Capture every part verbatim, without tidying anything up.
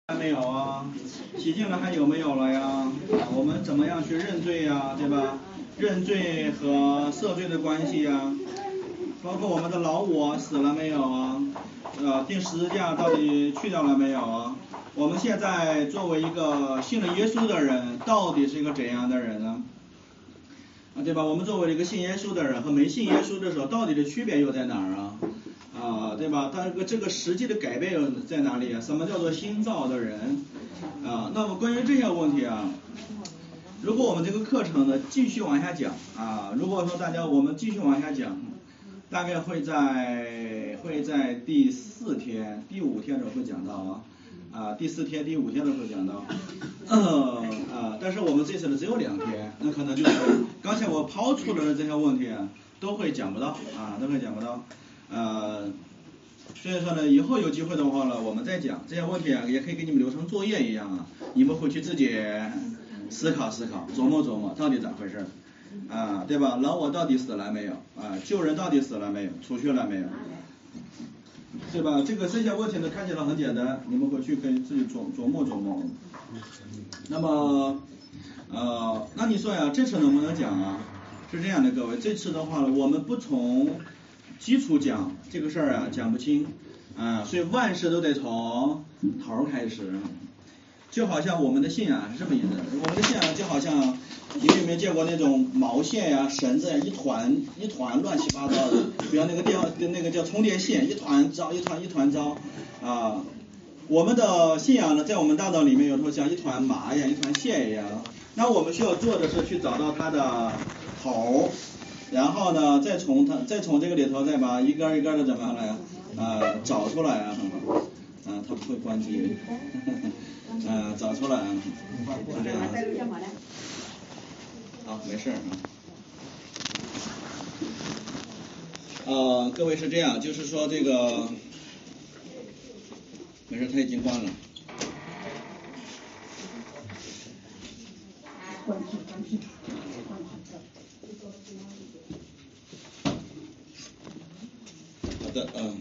还没有啊？洗净了还有没有了呀？啊，我们怎么样去认罪呀？对吧？认罪和赦罪的关系呀，包括我们的老我死了没有啊？呃，钉十字架到底去掉了没有啊？我们现在作为一个信了耶稣的人，到底是一个怎样的人呢？啊，对吧？我们作为一个信耶稣的人和没信耶稣的时候，到底的区别又在哪儿啊？啊，对吧？它这个这个实际的改变又在哪里啊？什么叫做新造的人？啊，那么关于这些问题啊，如果我们这个课程呢继续往下讲啊，如果说大家我们继续往下讲，大概会在会在第四天、第五天的时候会讲到啊。啊，第四天、第五天的时候讲到，呃啊，但是我们这次呢只有两天，那可能就是刚才我抛出来的这些问题啊，都会讲不到啊，都会讲不到，呃，所以说呢，以后有机会的话呢，我们再讲这些问题啊，也可以给你们留成作业一样啊，你们回去自己思考思考，琢磨琢磨到底咋回事啊，对吧？老我到底死了没有啊？旧人到底死了没有？出去了没有？对吧？这个这些问题呢，看起来很简单，你们回去可以自己琢琢磨琢磨。那么，呃，那你说呀，这次能不能讲啊？是这样的，各位，这次的话呢，我们不从基础讲这个事儿啊，讲不清啊，所以万事都得从头开始。就好像我们的信仰是这么一个，我们的信仰就好像你们有没有见过那种毛线呀、绳子呀，一团一团乱七八糟的，比方那个电那个叫充电线，一团糟一团一团糟啊。我们的信仰呢，在我们大脑里面有时候像一团麻一样，一团线一样。那我们需要做的是去找到它的头，然后呢，再从它再从这个里头再把一根一根的怎么样来啊找出来啊。啊，它不会关机。嗯，找出来啊，是这样的。好，没事啊。呃，各位是这样，就是说这个，没事，它已经关了。好的，嗯。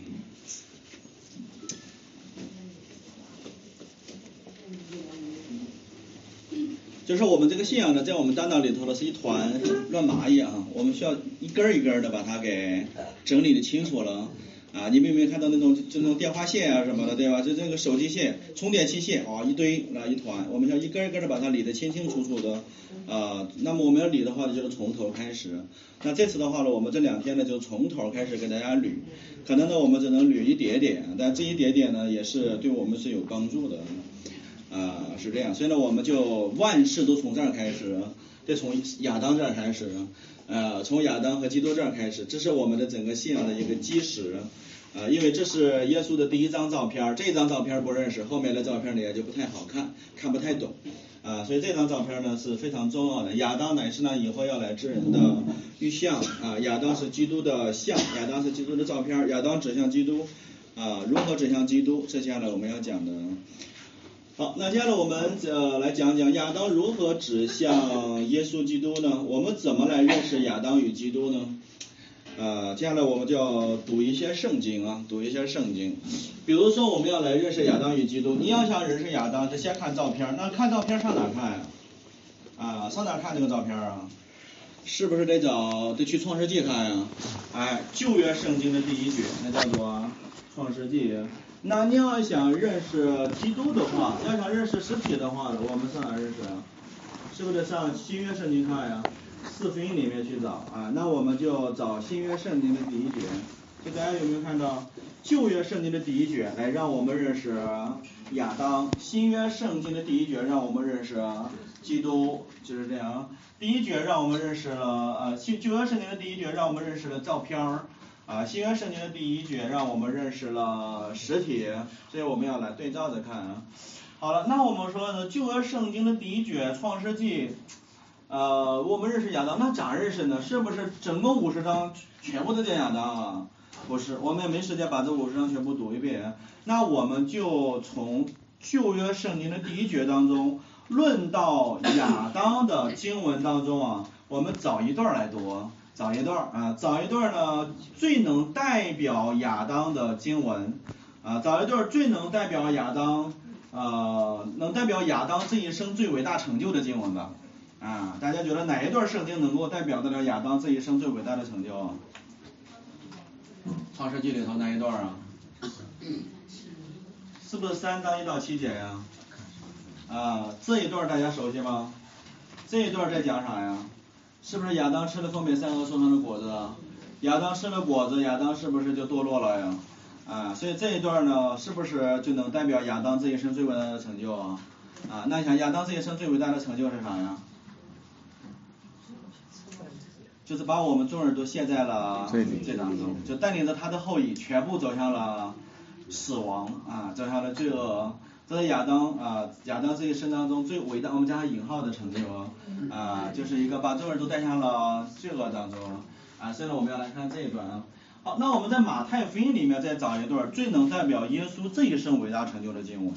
就是我们这个信仰呢，在我们大脑里头呢是一团乱麻一样，我们需要一根一根的把它给整理的清楚了啊。你们有没有看到那种这种电话线啊什么的，对吧？就这个手机线、充电器线啊，一堆啊一团，我们要一根一根的把它理得清清楚楚的啊。那么我们要理的话呢，就是从头开始。那这次的话呢，我们这两天呢就从头开始给大家捋，可能呢我们只能捋一点点，但这一点点呢也是对我们是有帮助的。啊、呃，是这样，所以呢，我们就万事都从这儿开始，得从亚当这儿开始，呃，从亚当和基督这儿开始，这是我们的整个信仰的一个基石，啊、呃，因为这是耶稣的第一张照片，这张照片不认识，后面的照片呢也就不太好看，看不太懂，啊、呃，所以这张照片呢是非常重要的。亚当乃是呢以后要来之人的预像，啊、呃，亚当是基督的像，亚当是基督的照片，亚当指向基督，啊、呃，如何指向基督，这些呢我们要讲的。好，那接下来我们呃来讲讲亚当如何指向耶稣基督呢？我们怎么来认识亚当与基督呢？呃，接下来我们就要读一些圣经啊，读一些圣经。比如说我们要来认识亚当与基督，你要想认识亚当，就先看照片，那看照片上哪看呀？啊，上哪看这个照片啊？是不是得找得去创世纪看呀？哎，旧约圣经的第一卷，那叫做创世纪。那你要想认识基督的话，要想认识实体的话，我们上哪认识啊？是不是得上新约圣经看呀？四福音里面去找啊？那我们就找新约圣经的第一卷。就大家有没有看到旧约圣经的第一卷来让我们认识亚当，新约圣经的第一卷让我们认识基督，就是这样。第一卷让我们认识了呃旧旧约圣经的第一卷让我们认识了照片儿。啊，新约圣经的第一卷让我们认识了实体，所以我们要来对照着看啊。好了，那我们说呢，旧约圣经的第一卷创世纪，呃，我们认识亚当，那咋认识呢？是不是整个五十章全部都讲亚当啊？不是，我们也没时间把这五十章全部读一遍。那我们就从旧约圣经的第一卷当中论到亚当的经文当中啊，我们找一段来读。找一段啊，找一段呢最能代表亚当的经文啊，找一段最能代表亚当呃能代表亚当这一生最伟大成就的经文吧？啊，大家觉得哪一段圣经能够代表得了亚当这一生最伟大的成就啊？创世纪里头哪一段啊？是不是三章一到七节呀？啊，这一段大家熟悉吗？这一段在讲啥呀？是不是亚当吃了分别善恶树上的果子啊？亚当吃了果子，亚当是不是就堕落了呀？啊，所以这一段呢，是不是就能代表亚当这一生最伟大的成就啊？啊，那你想亚当这一生最伟大的成就是啥呀？就是把我们众人都陷在了罪当中，就带领着他的后裔全部走向了死亡啊，走向了罪恶。这是亚当啊，亚当这一生当中最伟大，我们加上引号的成就啊，就是一个把众人都带向了罪恶当中啊。所以呢，我们要来看这一段啊。好，那我们在马太福音里面再找一段最能代表耶稣这一生伟大成就的经文。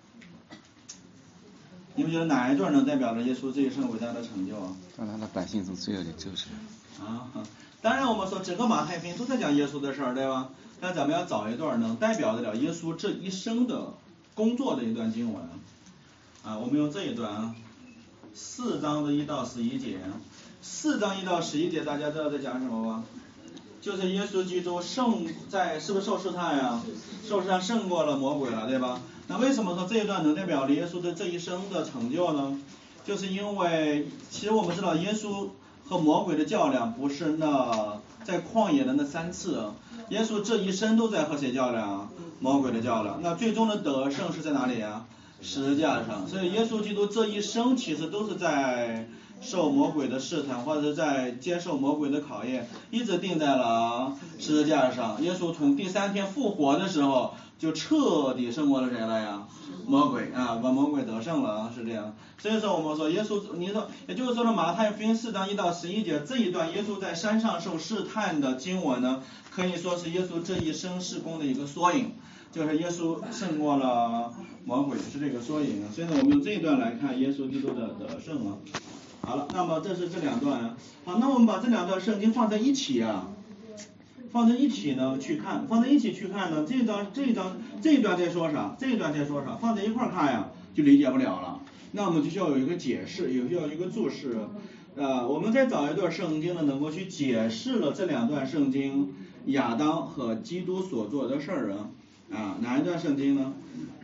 你们觉得哪一段能代表着耶稣这一生伟大的成就啊？ 让他的百姓从罪恶里救出来。 啊，当然我们说整个马太福音都在讲耶稣的事儿，对吧？但咱们要找一段能代表得了耶稣这一生的工作的一段经文啊。我们用这一段啊，四章的一到十一节，四章一到十一节，大家知道在讲什么吗？就是耶稣基督胜在是不是受试探呀？受试探胜过了魔鬼了，对吧？那为什么说这一段能代表了耶稣的这一生的成就呢？就是因为其实我们知道耶稣和魔鬼的较量不是那在旷野的那三次，耶稣这一生都在和谁较量？魔鬼的较量。那最终的得胜是在哪里啊？十字架上。所以耶稣基督这一生其实都是在受魔鬼的试探，或者是在接受魔鬼的考验，一直定在了十字架上。耶稣从第三天复活的时候就彻底胜过了谁了呀？魔鬼啊，把魔鬼得胜了啊，是这样。所以说我们说耶稣，你说也就是说呢，马太福音四章一到十一节这一段耶稣在山上受试探的经文呢，可以说是耶稣这一生事工的一个缩影，就是耶稣胜过了魔鬼，是这个缩影。所以呢，我们用这一段来看耶稣基督的得胜啊。好了，那么这是这两段啊。好，那我们把这两段圣经放在一起啊。放在一起呢去看，放在一起去看呢，这一章这一章这一段在说啥，这一段在说啥，放在一块看呀就理解不了了。那我们就需要有一个解释，有需要一个注释。呃，我们再找一段圣经呢，能够去解释了这两段圣经亚当和基督所做的事儿啊。啊，哪一段圣经呢？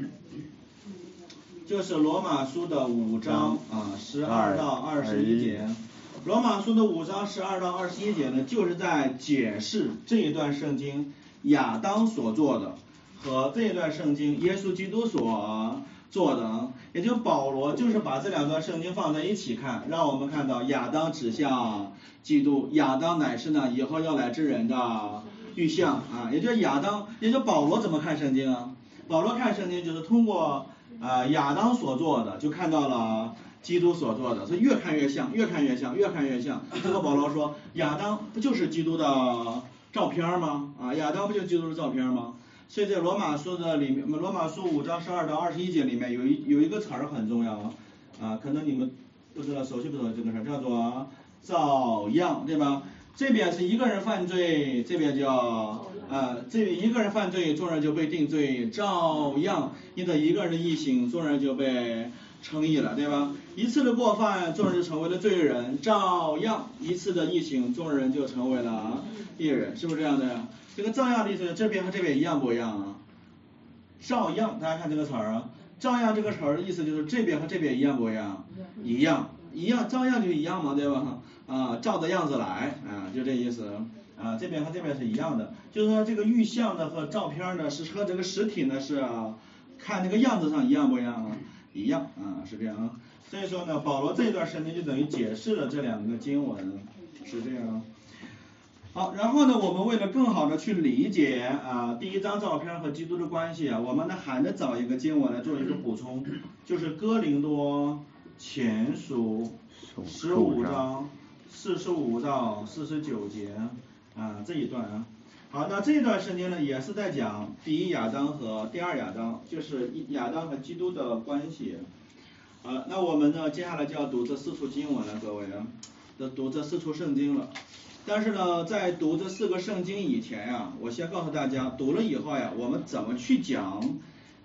就是罗马书的五章啊，十二到二十一节。罗马书的五章十二到二十一节呢，就是在解释这一段圣经亚当所做的和这一段圣经耶稣基督所做的，也就保罗就是把这两段圣经放在一起看，让我们看到亚当指向基督，亚当乃是呢以后要来之人的预象啊，也就是亚当，也就保罗怎么看圣经啊？保罗看圣经就是通过啊亚当所做的，就看到了基督所做的，是越看越像，越看越像，越看越像。这个保罗说，亚当不就是基督的照片吗？啊，亚当不就是基督的照片吗？所以在罗马书的里面，罗马书五章十二到二十一节里面有一有一个词儿很重要啊，啊，可能你们不知道熟悉不熟悉这个词儿，叫做照样，对吧？这边是一个人犯罪，这边叫啊，这一个人犯罪，众人就被定罪，照样因着一个人的义行，众人就被称义了，对吧？一次的过犯，众人就成为了罪人，照样一次的义行，众人就成为了义人，是不是这样的呀？这个照样的意思，这边和这边一样不一样啊？照样，大家看这个词儿啊，照样这个词儿的意思就是这边和这边一样不一样？一样，一样，照样就一样嘛，对吧？啊，照着样子来啊，就这意思啊，这边和这边是一样的，就是说这个预像呢和照片呢是和这个实体呢是、啊、看那个样子上一样不一样啊？一样啊，是这样啊。所以说呢，保罗这段圣经就等于解释了这两个经文，是这样。好，然后呢，我们为了更好的去理解啊第一张照片和基督的关系啊，我们呢还得找一个经文来做一个补充，就是哥林多前书十五章四十五到四十九节啊这一段啊。好，那这段圣经呢也是在讲第一亚当和第二亚当，就是亚当和基督的关系。啊，那我们呢接下来就要读这四处经文了，各位啊，都读这四处圣经了。但是呢，在读这四个圣经以前呀、啊，我先告诉大家，读了以后呀，我们怎么去讲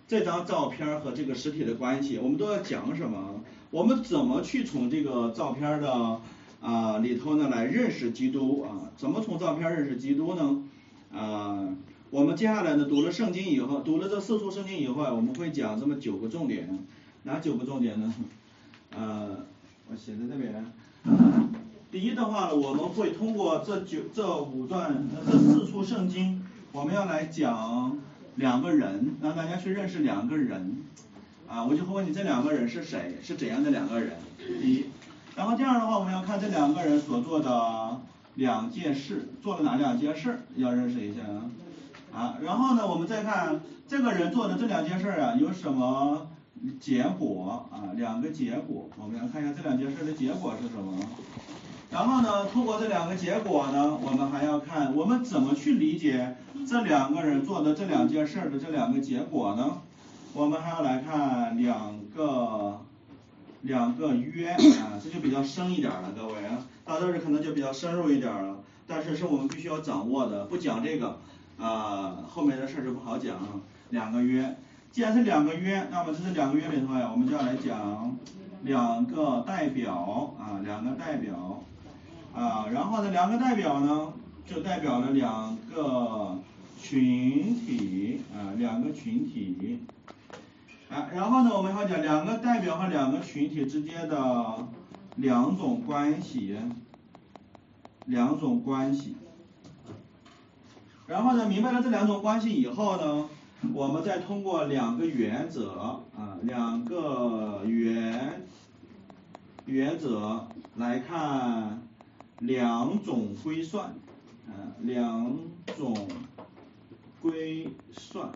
这张照片和这个实体的关系，我们都要讲什么？我们怎么去从这个照片的啊里头呢来认识基督啊？怎么从照片认识基督呢？啊，我们接下来呢读了圣经以后，读了这四处圣经以后啊，我们会讲这么九个重点。哪九个重点呢？呃，我写在这边。第一的话呢，我们会通过这九这五段这四处圣经，我们要来讲两个人，让大家去认识两个人。啊，我就会问你这两个人是谁，是怎样的两个人？第一，然后第二的话，我们要看这两个人所做的两件事，做了哪两件事，要认识一下啊。啊，然后呢，我们再看这个人做的这两件事啊，有什么结果啊？两个结果，我们要看一下这两件事的结果是什么。然后呢，通过这两个结果呢，我们还要看我们怎么去理解这两个人做的这两件事的这两个结果呢？我们还要来看两个两个约啊，这就比较深一点了，各位啊，到这儿可能就比较深入一点了，但是是我们必须要掌握的，不讲这个啊，后面的事就不好讲。两个约，既然是两个约，那么这是两个约里头呀，我们就要来讲两个代表啊，两个代表啊，然后呢，两个代表呢，就代表了两个群体啊，两个群体。啊，然后呢，我们要讲两个代表和两个群体之间的两种关系，两种关系。然后呢，明白了这两种关系以后呢，我们再通过两个原则啊，两个原原则来看两种规算，啊，两种规算。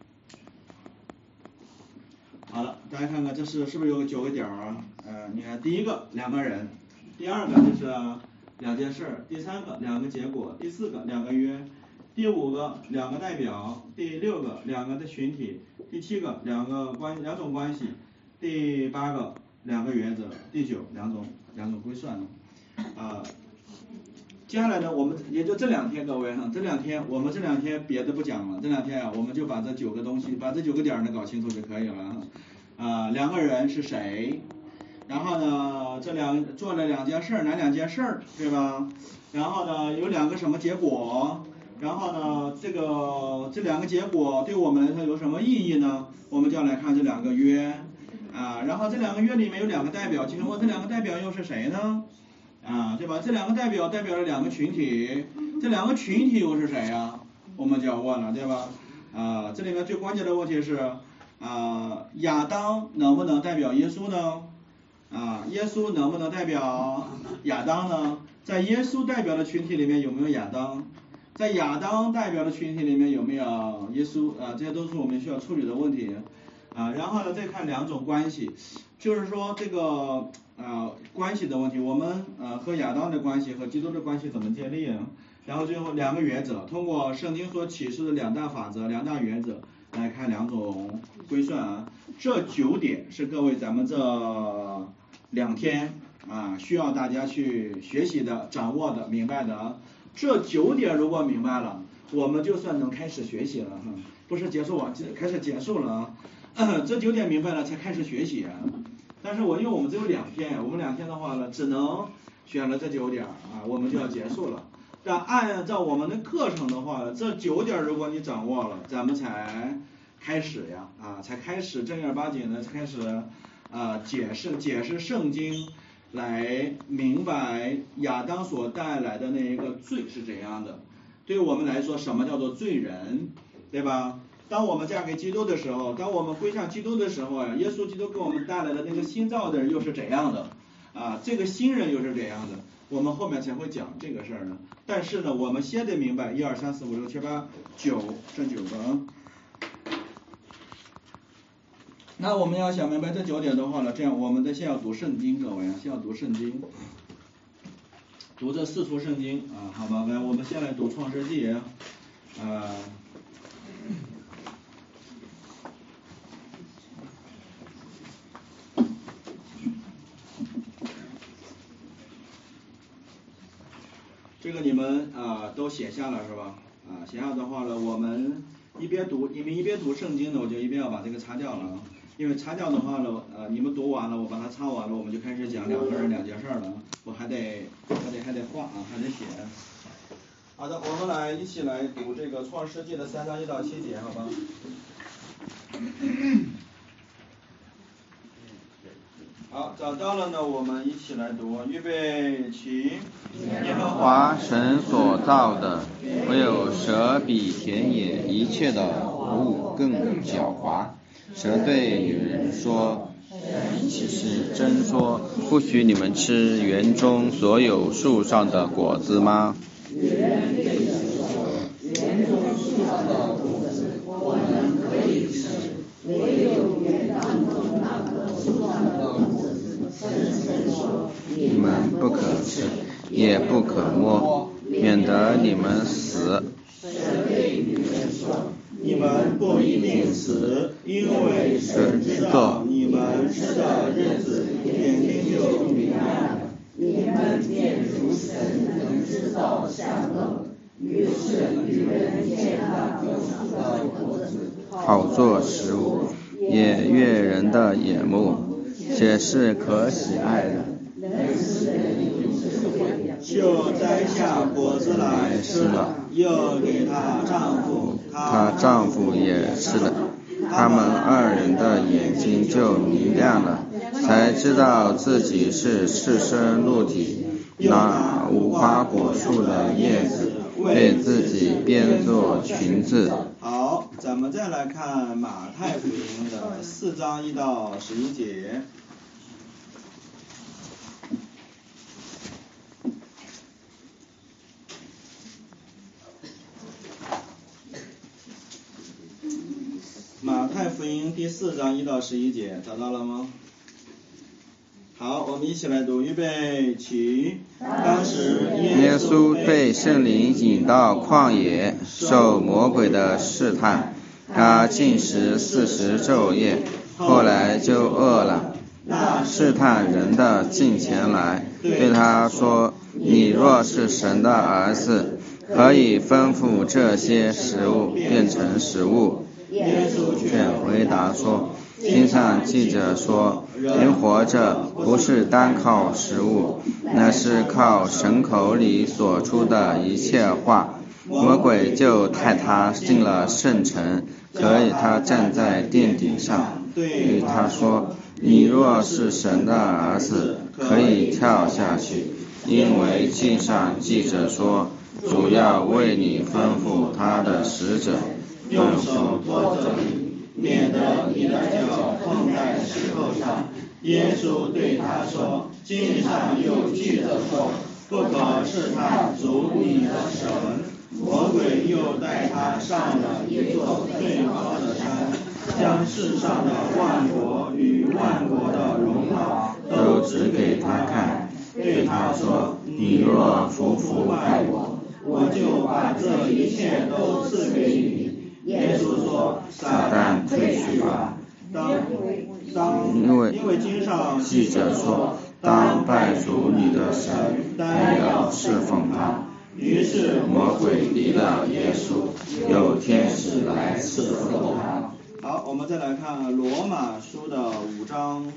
好了，大家看看这是是不是有九个点啊？呃，你看第一个两个人，第二个就是两件事，第三个两个结果，第四个两个约，第五个两个代表，第六个两个的群体，第七个两个关两种关系，第八个两个原则，第九两种两种规算啊、呃。接下来呢，我们也就这两天，各位哈，这两天我们这两天别的不讲了，这两天啊，我们就把这九个东西，把这九个点呢搞清楚就可以了哈。啊、呃，两个人是谁？然后呢，这两做了两件事，哪两件事，对吧？然后呢，有两个什么结果？然后呢，这个这两个结果对我们来说有什么意义呢？我们就要来看这两个约啊，然后这两个约里面有两个代表，请问这两个代表又是谁呢？啊，对吧？这两个代表代表了两个群体，这两个群体又是谁呀？我们就要问了，对吧？啊，这里面最关键的问题是啊，亚当能不能代表耶稣呢？啊，耶稣能不能代表亚当呢？在耶稣代表的群体里面有没有亚当？在亚当代表的群体里面有没有耶稣？啊，这些都是我们需要处理的问题。啊，然后呢，再看两种关系，就是说这个啊关系的问题，我们呃和亚当的关系和基督的关系怎么建立啊？然后最后两个原则，通过圣经所启示的两大法则、两大原则来看两种规算啊。这九点是各位咱们这两天啊需要大家去学习的、掌握的、明白的啊。这九点如果明白了，我们就算能开始学习了哈，不是结束啊，开始结束了啊。这九点明白了才开始学习啊，但是我因为我们只有两天，我们两天的话呢，只能选了这九点啊，我们就要结束了。但按照我们的课程的话，这九点如果你掌握了，咱们才开始呀啊，才开始正儿八经的开始啊解释解释圣经，来明白亚当所带来的那一个罪是怎样的。对于我们来说，什么叫做罪人，对吧？当我们嫁给基督的时候，当我们归向基督的时候啊，耶稣基督给我们带来的那个新造的人又是怎样的啊？这个新人又是怎样的？我们后面才会讲这个事儿呢。但是呢，我们先得明白一二三四五六七八九这九个啊。那我们要想明白这九点的话呢，这样我们得先要读圣经，各位啊，先要读圣经，读这四处圣经啊，好吧？来，我们先来读创世纪啊。呃这个你们啊、呃、都写下了是吧？啊，写下的话呢，我们一边读，你们一边读圣经呢，我就一边要把这个擦掉了，因为擦掉的话呢，呃，你们读完了，我把它擦完了，我们就开始讲两个人两件事了，我还得还得还得画啊，还得写。好的，我们来一起来读这个创世纪的三章一到七节，好吧？好，找到了呢，我们一起来读，预备起。 耶和华神所造的，唯有蛇比田野一切的物更狡猾。蛇对女人说：其实真说，不许你们吃园中所有树上的果子吗？女人对蛇说：园中树上的果子我们可以吃，唯有园当中那棵树上的果子，神曾说你们不可吃，也不可摸，免得你们死。神对女人说： 你们不一定死，因为神知道你们吃的日子眼睛就明亮了， 你们便如神能知道善恶。于是女人见那棵树的果子好做食物，也悦人的眼目，且是可喜爱的， 就摘下果子来吃了，又给她丈夫， 她丈夫也吃了，他们二人的眼睛就明亮了，才知道自己是赤身露体，拿无花果树的叶子为自己编做裙子。 好，咱们再来看马太福音的四章一到十一节。马太福音第四章一到十一节，找到了吗？好，我们一起来读，预备起。当时耶稣被圣灵引到旷野，受魔鬼的试探，他禁食四十昼夜，后来就饿了。试探人的近前来，对他说：你若是神的儿子，可以吩咐这些食物变成食物。 耶稣却回答说：经上记着说，人活着不是单靠食物，那是靠神口里所出的一切话。魔鬼就带他进了圣城，可以他站在殿顶上，对他说：你若是神的儿子，可以跳下去，因为经上记着说，主要为你吩咐他的使者， 用手托着你，免得你的脚碰在石头上。耶稣对他说：经上又记着说，不可试探主你的神。魔鬼又带他上了一座最高的山，将世上的万国与万国的荣耀都指给他看，对他说：你若服服拜我， 我就把这一切都赐给你。耶稣说：撒旦退去吧，当当因为因为经上记着说，当拜主你的神，单要侍奉他。 于是魔鬼离了耶稣，有天使来侍奉他。 好，我们再来看罗马书的五章。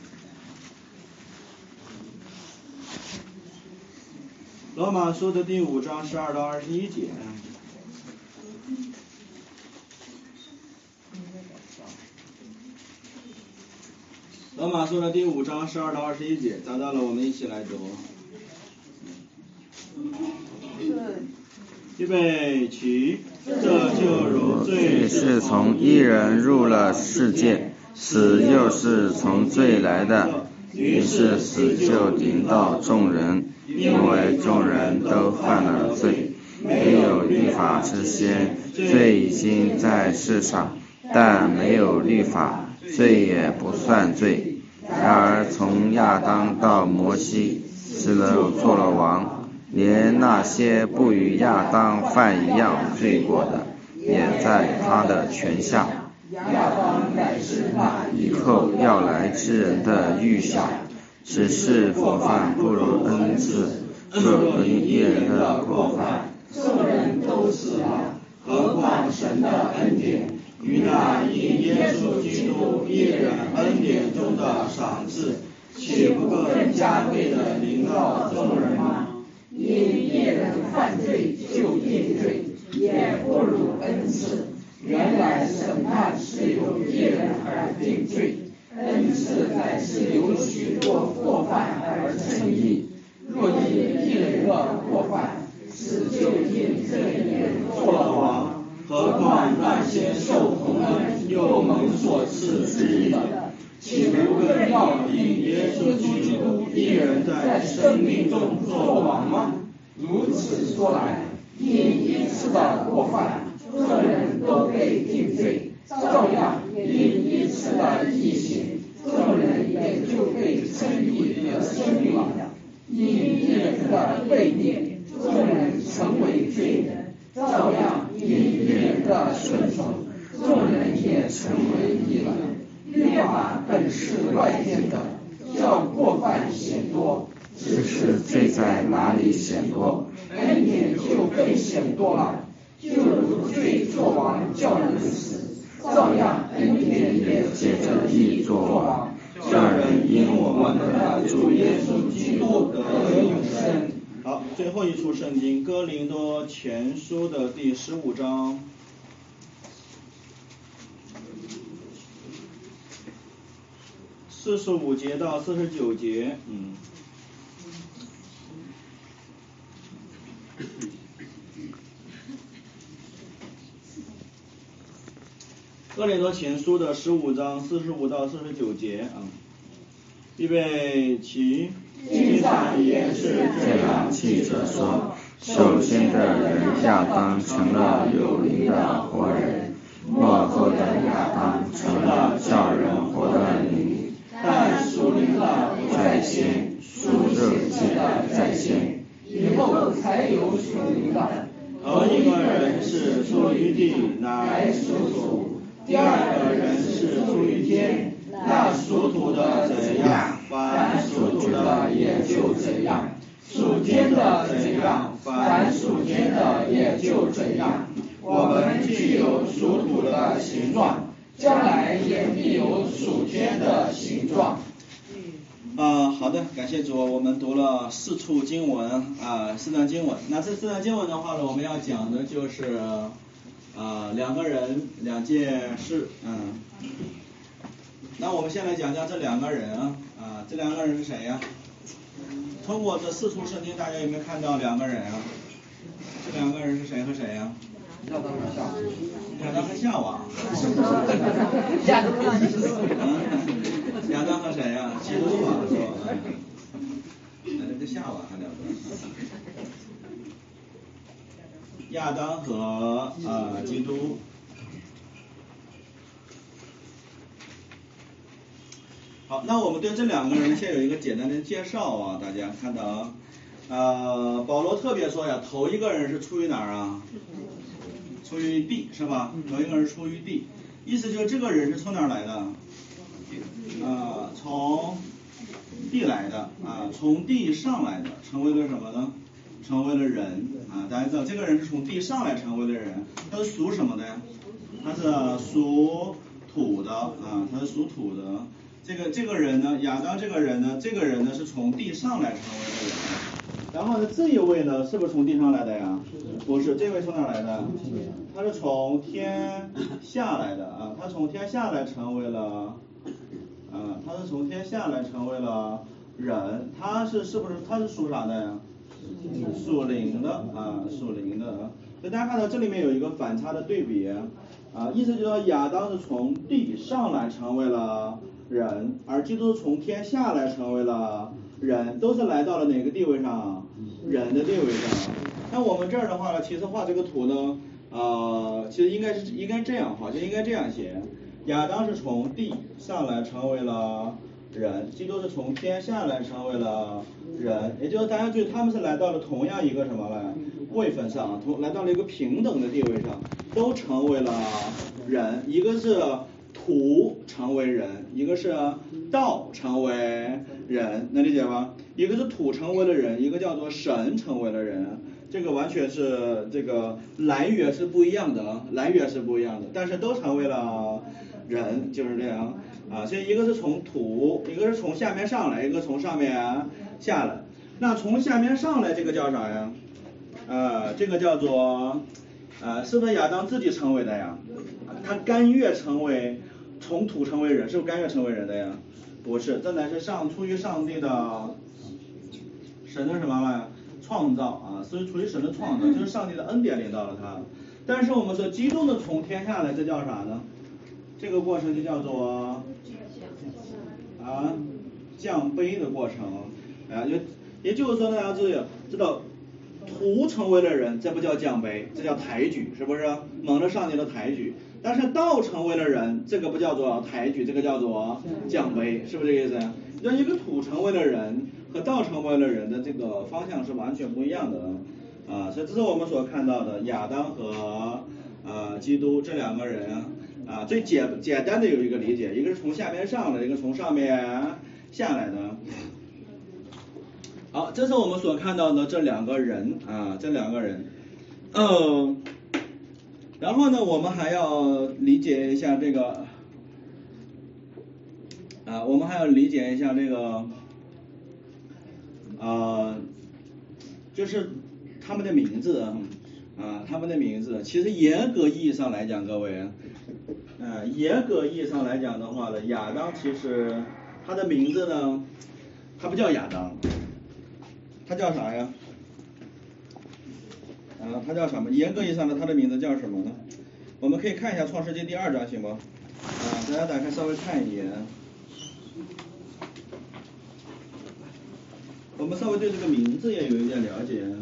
罗马书的第五章十二到二十一节。罗马书的第五章十二到二十一节，找到了，我们一起来读。预备起，这就如罪是从一人入了世界，死又是从罪来的，于是死就临到众人，因为众人都犯了罪。没有律法之先，罪已经在世上，但没有律法，罪也不算罪。然而从亚当到摩西，死了做了王，连那些不与亚当犯一样罪过的，也在他的权下。亚当乃是那以后要来之人的预想，只是过犯不如恩赐，若因一人的过犯， 众人都死了， 何况神的恩典与那因耶稣基督一人恩典中的赏赐，岂不更加倍的临到众人吗？ 因一人犯罪就定罪，也不如恩赐。原来审判是由一人而定罪，恩赐乃是由许多过犯而称义。若因一人的过犯，死就因这一人做了王， 何况那些受同恩又蒙所赐之义的，岂不更要因耶稣基督一人在生命中做王吗？ 如此说来，因一次的过犯，众人都被定罪，照样因一次的义行，众人也就被称义得生命了。因一人的悖逆，众人成为罪人，照样因一人的顺从，众人也成为义了。律法本是外面的，叫过犯显多， 只是罪在哪里显多， 恩典就更显多了。就如罪作王叫人死，照样恩典也借着义作王， 叫人因我们的主耶稣基督得永生。 好，最后一处圣经，哥林多前书的第十五章。四十五节到四十九节，嗯。哥林多前书的十五章四十五到四十九节啊，预备起。 经上也是这样记着说，首先的人亚当成了有灵的活人，末后的亚当成了叫人活的灵。 但属灵的在先，属肉体的在先， 以后才有属灵的。 头一个人是出于地，乃属土；第二个人是出于天，那属土的怎样，凡属土的也就怎样；属天的怎样，凡属天的也就怎样。我们具有属土的形状，将来也必有属天的形状。啊、呃，好的，感谢主，我们读了四处经文啊、呃，四段经文。那这四段经文的话呢，我们要讲的就是啊、呃、两个人两件事，嗯。那我们先来讲讲这两个人啊，啊，这两个人是谁呀？通过这四处圣经，大家有没有看到两个人啊？这两个人是谁和谁呀？ 亚当和夏娃。 亚当和夏娃。 亚当和基督。 亚当和谁呀？基督啊，是吧？哎，这夏娃还了得。亚当和呃基督。好，那我们对这两个人先有一个简单的介绍啊，大家看到啊，呃，保罗特别说呀，头一个人是出于哪儿啊？出于地是吧？头一个人是出于地，意思就是这个人是从哪儿来的？啊、呃，从地来的啊，从地上来的，成为了什么呢？成为了人啊，大家知道这个人是从地上来成为了人，他是属什么的呀？他是属土的啊，他是属土的。这个这个人呢，亚当这个人呢，这个人呢是从地上来成为的人。然后呢，这一位呢，是不是从地上来的呀？不是，这位从哪来的？他是从天下来的啊，他从天下来成为了，啊，他是从天下来成为了人。他是是不是他是属啥的呀？属灵的啊，属灵的。所以大家看到这里面有一个反差的对比啊，意思就是说亚当是从地上来成为了人，而基督从天下来成为了人，都是来到了哪个地位上？人的地位上。那我们这儿的话呢，其实画这个图呢，呃，其实应该是应该这样画，就应该这样写：亚当是从地上来成为了人，基督是从天下来成为了人，也就是大家注意，他们是来到了同样一个什么来位分上，同来到了一个平等的地位上，都成为了人，一个是土成为人，一个是道成为人，能理解吧？一个是土成为了人，一个叫做神成为了人。 这个完全是这个来源是不一样的啊，来源是不一样的，但是都成为了人，就是这样啊。所以一个是从土，一个是从下面上来，一个从上面下来。那从下面上来这个叫啥呀？呃，这个叫做呃，是不是亚当自己成为的呀？他甘愿成为从土成为人，是不是甘愿成为人的呀？不是，这乃是上出于上帝的神的什么来创造啊，所以出于神的创造，就是上帝的恩典领到了他。但是我们说基督的从天下来，这叫啥呢？这个过程就叫做啊降卑的过程啊，就也就是说大家知道知道土成为了人，这不叫降卑，这叫抬举，是不是？蒙着上帝的抬举。但是道成为了人，这个不叫做抬举，这个叫做降卑，是不是这个意思？那一个土成为了人和道成为了人的这个方向是完全不一样的啊，所以这是我们所看到的亚当和呃基督这两个人啊，最简简单的有一个理解，一个是从下面上来，一个从上面下来的。好，这是我们所看到的这两个人啊，这两个人，嗯。然后呢，我们还要理解一下这个，啊，我们还要理解一下这个，啊，就是他们的名字啊，他们的名字，其实严格意义上来讲，各位，呃，严格意义上来讲的话呢，亚当其实他的名字呢，他不叫亚当，他叫啥呀？啊，他叫什么？严格意义上的他的名字叫什么呢？我们可以看一下《创世纪》第二章，行吗？啊，大家打开稍微看一眼。我们稍微对这个名字也有一点了解。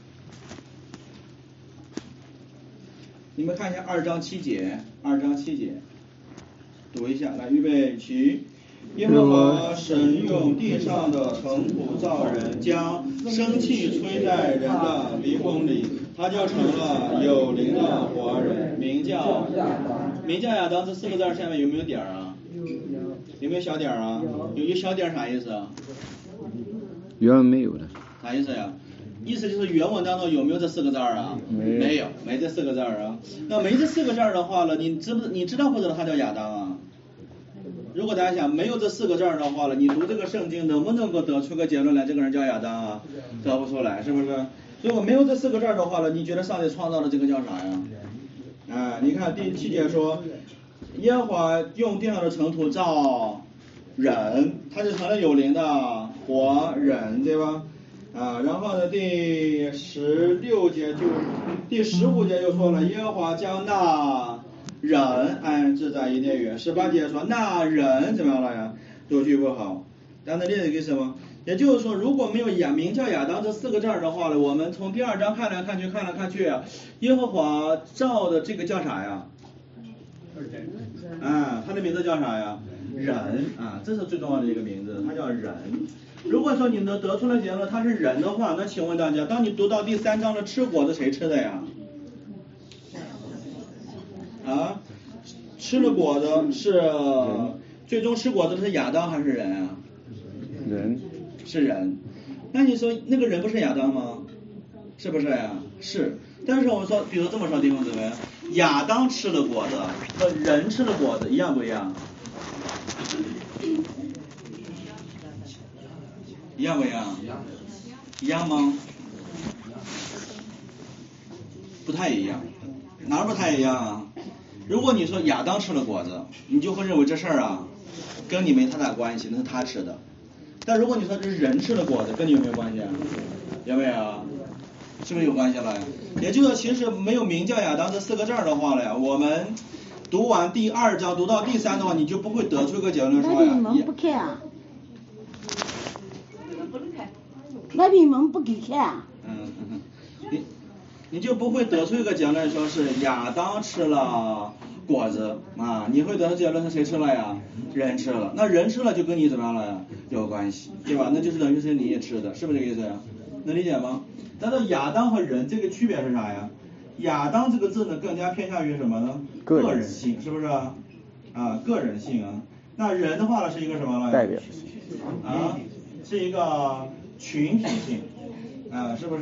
你们看一下二章七节，二章七节，读一下，来，预备起。耶和华神用地上的尘土造人，将生气吹在人的鼻孔里，他就成了有灵的活人，名叫名叫亚当。这四个字下面有没有点儿啊？有没有小点儿啊？有一小点儿啥意思啊？ 原文没有的。 啥意思呀？意思就是原文当中有没有这四个字儿啊？ 没没有，没这四个字儿啊。那没这四个字儿的话了，你知不你知道或者他叫亚当啊？如果大家想没有这四个字儿的话了，你读这个圣经能不能够得出个结论来，这个人叫亚当啊？得不出来，是不是？如果没有这四个字儿的话了，你觉得上帝创造的这个叫啥呀？啊，你看第七节说，耶和华用地上的尘土造人，他就成了有灵的活人，对吧？啊，然后呢，第十六节就第十五节就说了，耶和华将那人安置在伊甸园。十八节说那人怎么样了呀？都据不好。大家能理解这个意思吗？也就是说，如果没有亚名叫亚当这四个字儿的话呢，我们从第二章看来看去看来看去，耶和华造的这个叫啥呀？啊，他的名字叫啥呀？人啊，这是最重要的一个名字，他叫人。如果说你能得出来结论他是人的话，那请问大家，当你读到第三章的吃果子谁吃的呀？啊，吃了果子是最终吃果子的是亚当还是人啊？ 人是人。那你说那个人不是亚当吗？是不是呀？是。但是我们说，比如这么说，弟兄姊妹，亚当吃了果子和人吃了果子一样不一样？一样不一样？一样吗？不太一样。哪儿不太一样啊？如果你说亚当吃了果子，你就会认为这事儿啊跟你没太大关系，那是他吃的。但如果你说这是人吃了果子，跟你有没有关系啊？有没有？是不是有关系了？也就是说，其实没有名叫亚当这四个字的话了呀，我们读完第二章读到第三的话，你就不会得出一个结论说呀。 那你们不看啊？那你们不给看啊？ 嗯嗯，你你就不会得出一个结论说是亚当吃了果子啊，你会得出结论是谁吃了呀？人吃了。那人吃了就跟你怎么样了呀？有关系，对吧？那就是等于是你也吃的，是不是这个意思呀？能理解吗？但是亚当和人这个区别是啥呀？亚当这个字呢更加偏向于什么呢？个人性，是不是啊？啊，个人性啊。那人的话呢是一个什么呢？ 代表啊，是一个群体性啊，是不是？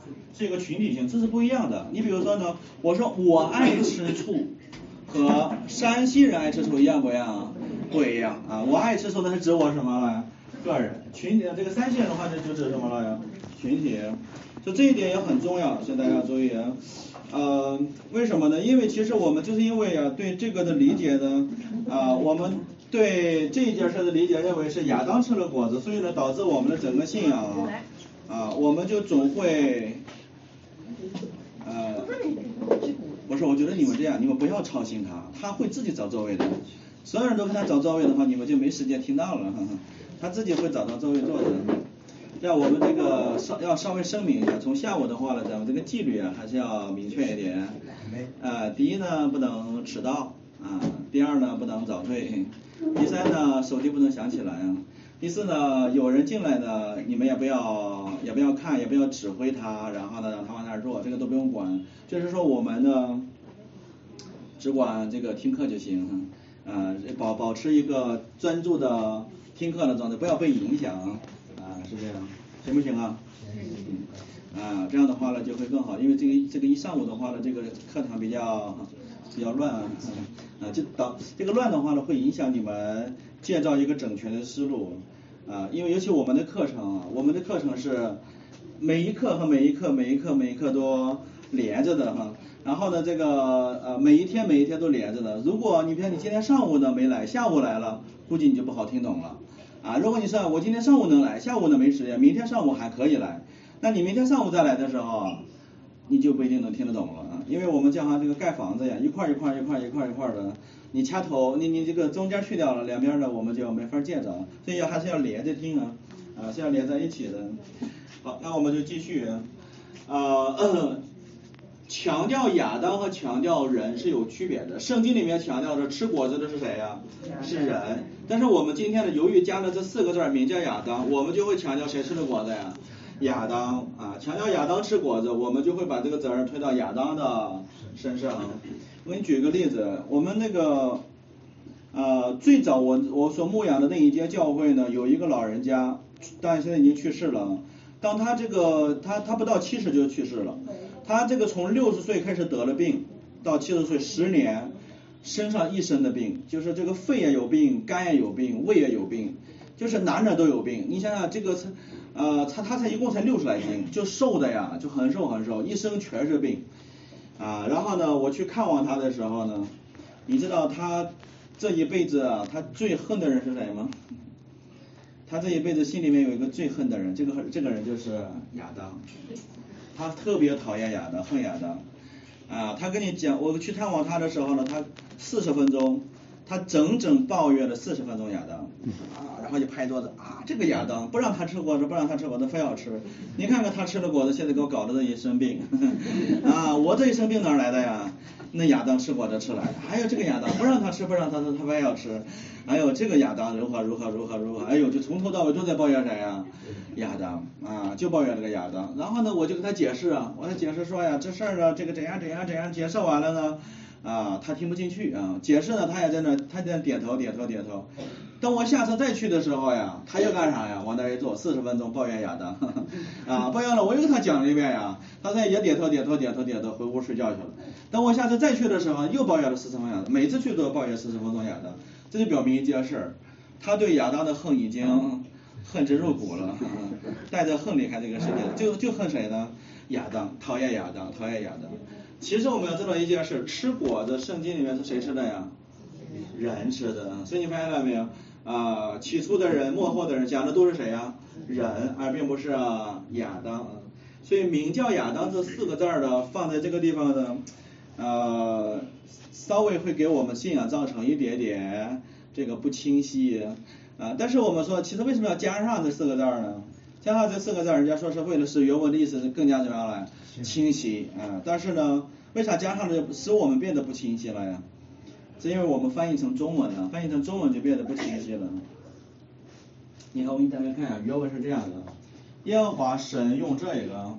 是一个群体性，这是不一样的。你比如说呢，我说我爱吃醋和山西人爱吃醋一样不一样啊？不一样啊！我爱吃醋那是指我什么了？个人群体，这个山西人的话就就指什么了呀？群体，就这一点也很重要，所以大家要注意啊。呃，为什么呢？因为其实我们就是因为啊，对这个的理解呢，啊、呃，我们对这一件事的理解认为是亚当吃了果子，所以呢，导致我们的整个信仰啊，啊、呃，我们就总会，呃，不是，我觉得你们这样，你们不要操心他，他会自己找座位的。所有人都跟他找座位的话，你们就没时间听到了，呵呵，他自己会找到座位坐的。让我们这个稍要稍微声明一下，从下午的话呢，咱们这个纪律啊还是要明确一点。呃，第一呢不能迟到啊，第二呢不能早退，第三呢手机不能响起来啊，第四呢有人进来呢，你们也不要也不要看，也不要指挥他，然后呢让他往那儿坐，这个都不用管。就是说我们呢只管这个听课就行啊，保保持一个专注的听课的状态，不要被影响。啊，是这样，行不行啊？嗯。啊，这样的话呢就会更好，因为这个这个一上午的话呢，这个课堂比较比较乱啊，啊，就导这个乱的话呢，会影响你们建造一个整全的思路啊，因为尤其我们的课程啊，我们的课程是每一课和每一课每一课每一课都连着的哈。然后呢，这个呃每一天每一天都连着的。如果你比如你今天上午呢没来，下午来了，估计你就不好听懂了。啊，如果你说我今天上午能来，下午呢没时间，明天上午还可以来，那你明天上午再来的时候，你就不一定能听得懂了啊，因为我们就像这个盖房子呀，一块一块一块一块一块的，你掐头，你你这个中间去掉了，两边呢我们就没法见着，所以要还是要连着听啊，啊是要连在一起的。好，那我们就继续，呃。强调亚当和强调人是有区别的，圣经里面强调的吃果子的是谁呀？是人。但是我们今天呢，由于加了这四个字名叫亚当，我们就会强调谁吃的果子呀？亚当啊，强调亚当吃果子，我们就会把这个责任推到亚当的身上。我给你举个例子，我们那个呃最早我我所牧养的那一间教会呢，有一个老人家，但现在已经去世了。当他这个他他不到七十就去世了。他这个从六十岁开始得了病，到七十岁十年，身上一身的病，就是这个肺也有病，肝也有病，胃也有病，就是哪哪都有病。你想想这个，呃，他他才一共才六十来斤，就瘦的呀，就很瘦很瘦，一身全是病啊。然后呢，我去看望他的时候呢，你知道他这一辈子啊，他最恨的人是谁吗？他这一辈子心里面有一个最恨的人，这个这个人就是亚当。他特别讨厌亚当，恨亚当啊！他跟你讲，我去探望他的时候呢，他四十分钟，他整整抱怨了四十分钟亚当啊，然后就拍桌子啊，这个亚当不让他吃果子，不让他吃果子，非要吃。你看看他吃了果子，现在给我搞得这一身病啊！我这一身病哪来的呀？那亚当吃果子吃来的。还有这个亚当不让他吃，不让他吃，他非要吃。还有这个亚当如何如何如何如何，哎呦，就从头到尾都在抱怨谁呀？亚当啊，就抱怨这个亚当。然后呢，我就跟他解释啊，我给他解释说呀，这事儿呢，这个怎样怎样怎样，解释完了呢，啊，他听不进去啊，解释呢，他也在那，他在那点头点头点头。等我下次再去的时候呀，他又干啥呀？往那一坐，四十分钟抱怨亚当，呵呵啊，抱怨了，我又给他讲了一遍呀，他现在也点头点头点头点头，回屋睡觉去了。等我下次再去的时候，又抱怨了四十分钟亚当，每次去都要抱怨四十分钟亚当，这就表明一件事儿，他对亚当的恨已经恨之入骨了，带着恨离开这个世界，就就恨谁呢？亚当，讨厌亚当，讨厌亚当。其实我们要知道一件事，吃果子，圣经里面是谁吃的呀？人吃的。所以你发现了没有？啊、呃，起初的人，幕后的人，讲的都是谁呀？人，而并不是、啊、亚当。所以名叫亚当这四个字的放在这个地方呢，呃，稍微会给我们信仰造成一点点这个不清晰啊、呃。但是我们说，其实为什么要加上这四个字呢？加上这四个字，人家说是为了使原文的意思更加怎么样来清晰啊、呃。但是呢，为啥加上了使我们变得不清晰了呀？是因为我们翻译成中文了，翻译成中文就变得不清晰了。你看，我给你大家看一下，原文是这样的：耶和华神用这个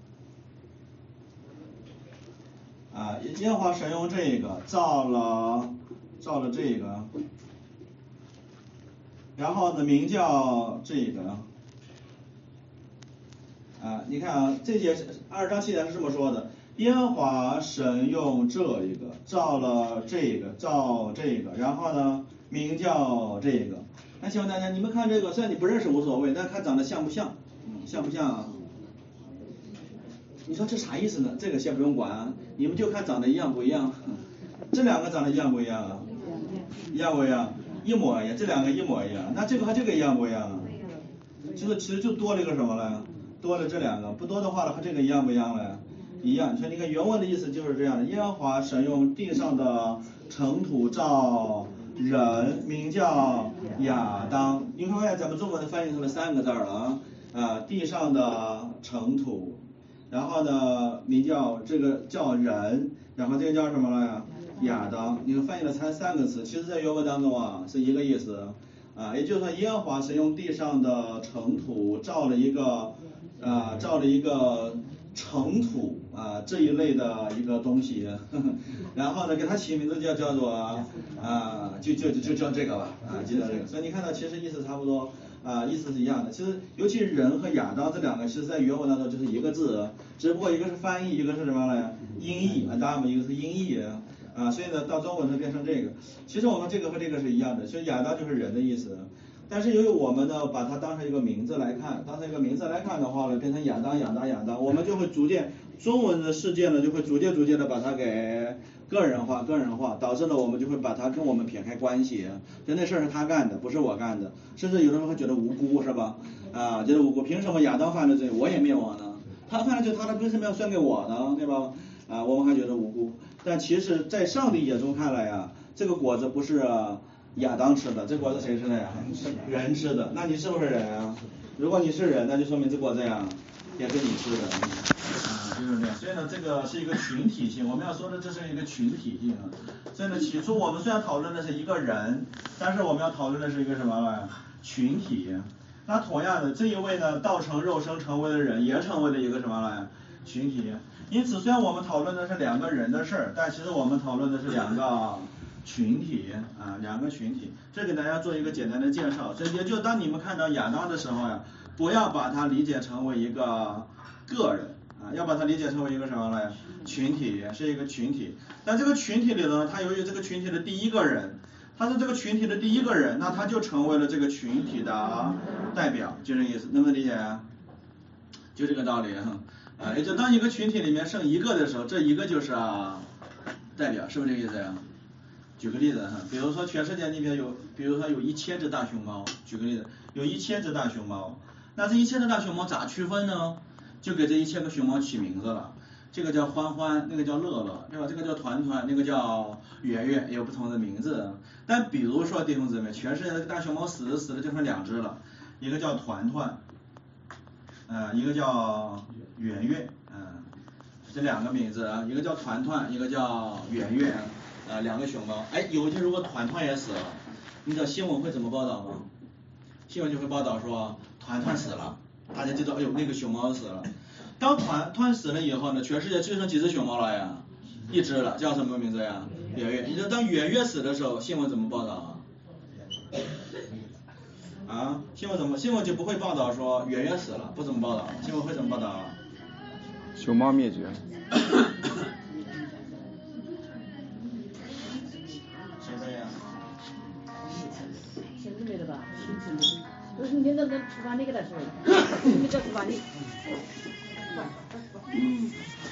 啊，耶和华神用这个造了造了这个，然后呢名叫这个啊，你看啊，这节二章七节是这么说的：耶和华神用这一个造了这个造这个，然后呢名叫这个。那请问大家，你们看这个，虽然你不认识无所谓，但看长得像不像？嗯，像不像啊？你说这啥意思呢？这个先不用管啊，你们就看长得一样不一样。这两个长得一样不一样啊？一样不一样？一模一样，这两个一模一样。那这个和这个一样不一样啊？就是其实就多了一个什么了？多了这两个，不多的话和这个一样不一样了？一样。所以你看原文的意思就是这样的：耶和华神用地上的尘土造人，名叫亚当。你会发现咱们中文的翻译成了三个字了啊啊，地上的尘土，然后呢名叫这个叫人，然后这个叫什么了呀？亚当。你翻译了才三个词，其实在原文当中啊是一个意思啊，也就是说耶和华神用地上的尘土造了一个啊造了一个尘土啊这一类的一个东西，呵呵然后呢给它起名字叫叫做啊就就就叫这个吧啊记得这个。所以你看到其实意思差不多啊，意思是一样的。其实尤其是人和亚当这两个，其实在原文当中就是一个字，只不过一个是翻译，一个是什么呢？音译啊，当然一个是音译啊，所以呢到中文就变成这个。其实我们这个和这个是一样的，所以亚当就是人的意思。但是由于我们呢把它当成一个名字来看，当成一个名字来看的话呢，变成亚当亚当亚当，我们就会逐渐中文的世界呢就会逐渐逐渐的把它给个人化个人化，导致了我们就会把它跟我们撇开关系，就那事儿是他干的，不是我干的，甚至有的时候会觉得无辜，是吧？啊，觉得无辜，凭什么亚当犯的罪我也灭亡呢？他犯了罪，他的为什么要算给我呢？对吧？啊，我们还觉得无辜，但其实在上帝眼中看来呀，这个果子不是亚当吃的，这果子谁吃的呀？人吃的。那你是不是人啊？如果你是人，那就说明这果子呀也是你吃的啊，就是这样。所以呢，这个是一个群体性，我们要说的这是一个群体性。所以呢，起初我们虽然讨论的是一个人，但是我们要讨论的是一个什么呢？群体。那同样的，这一位呢，道成肉身成为的人，也成为了一个什么呢？群体。因此，虽然我们讨论的是两个人的事儿，但其实我们讨论的是两个群体啊，两个群体。这给大家做一个简单的介绍。所以也就当你们看到亚当的时候呀，不要把它理解成为一个个人啊，要把它理解成为一个什么呢？群体，是一个群体。但这个群体里呢，它由于这个群体的第一个人，他是这个群体的第一个人，那他就成为了这个群体的代表，就这意思，能不能理解啊？就这个道理哈。啊，也就当一个群体里面剩一个的时候，这一个就是啊代表，是不是这个意思呀？举个例子哈，比如说全世界里面有，比如说有一千只大熊猫，举个例子，有一千只大熊猫，那这一千只大熊猫咋区分呢？就给这一千个熊猫起名字了，这个叫欢欢，那个叫乐乐，对吧？这个叫团团，那个叫圆圆，也有不同的名字。但比如说弟兄姊妹，全世界的大熊猫死死的就剩两只了，一个叫团团，呃，一个叫圆圆，嗯、呃，这两个名字啊，一个叫团团，一个叫圆圆。啊，两个熊猫，哎，有一天如果团团也死了，你知道新闻会怎么报道吗？新闻就会报道说团团死了，大家知道，哎呦那个熊猫死了。当团团死了以后呢，全世界就剩几只熊猫了呀？一只了，叫什么名字呀？圆圆。你知道当圆圆死的时候，新闻怎么报道啊？啊，新闻怎么？新闻就不会报道说圆圆死了，不怎么报道，新闻会怎么报道啊？ 熊猫灭绝。 没得吧？都是你那那厨房里给他说，你在厨房里。嗯。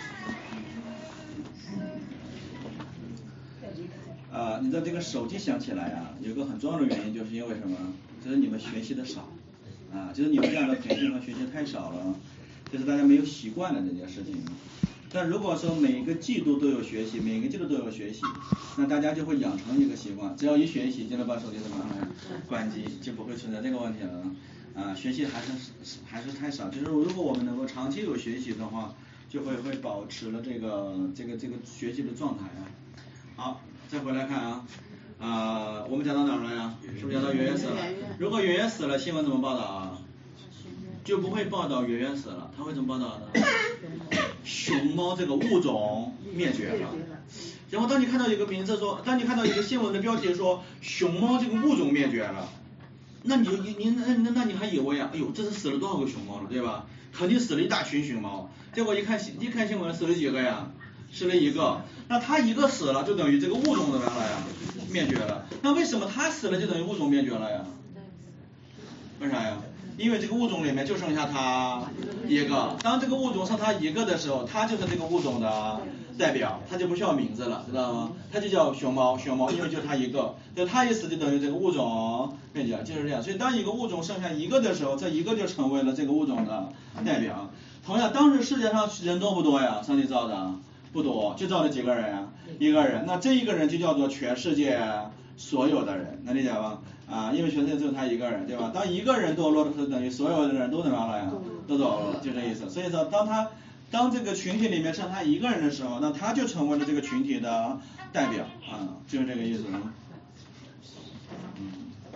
啊，你知道这个手机响起来啊，有个很重要的原因，就是因为什么？就是你们学习的少，啊，就是你们这样的培训和学习太少了，就是大家没有习惯了这件事情。但如果说每个季度都有学习，每个季度都有学习，那大家就会养成一个习惯，只要一学习就能把手机怎么样关机，就不会存在这个问题了。啊，学习还是还是太少，就是如果我们能够长期有学习的话，就会会保持了这个这个这个学习的状态啊。好，再回来看啊，啊，我们讲到哪儿了呀？是不是讲到圆圆死了？如果圆圆死了，新闻怎么报道啊？就不会报道圆圆死了，他会怎么报道的？熊猫这个物种灭绝了。然后当你看到一个名字说，当你看到一个新闻的标题说熊猫这个物种灭绝了，那你你你那那那你还以为啊，哎呦这是死了多少个熊猫了，对吧？ 肯定死了一大群熊猫。结果一看一看新闻，死了几个呀？死了一个。那他一个死了，就等于这个物种怎么样了呀？灭绝了。那为什么他死了就等于物种灭绝了呀？为啥呀？因为这个物种里面就剩下他一个，当这个物种剩他一个的时候，他就是这个物种的代表，他就不需要名字了，知道吗？他就叫熊猫，熊猫，因为就他一个，就他一死就等于这个物种灭绝，就是这样。所以当一个物种剩下一个的时候，这一个就成为了这个物种的代表。同样，当时世界上人多不多呀？上帝造的不多，就造了几个人呀？一个人，那这一个人就叫做全世界所有的人，能理解吧？啊，因为全世界只有他一个人，对吧？当一个人堕落的时候，等于所有的人都怎么样了呀？都走了，就这意思。所以说，当他当这个群体里面剩他一个人的时候，那他就成为了这个群体的代表啊，就是这个意思。嗯，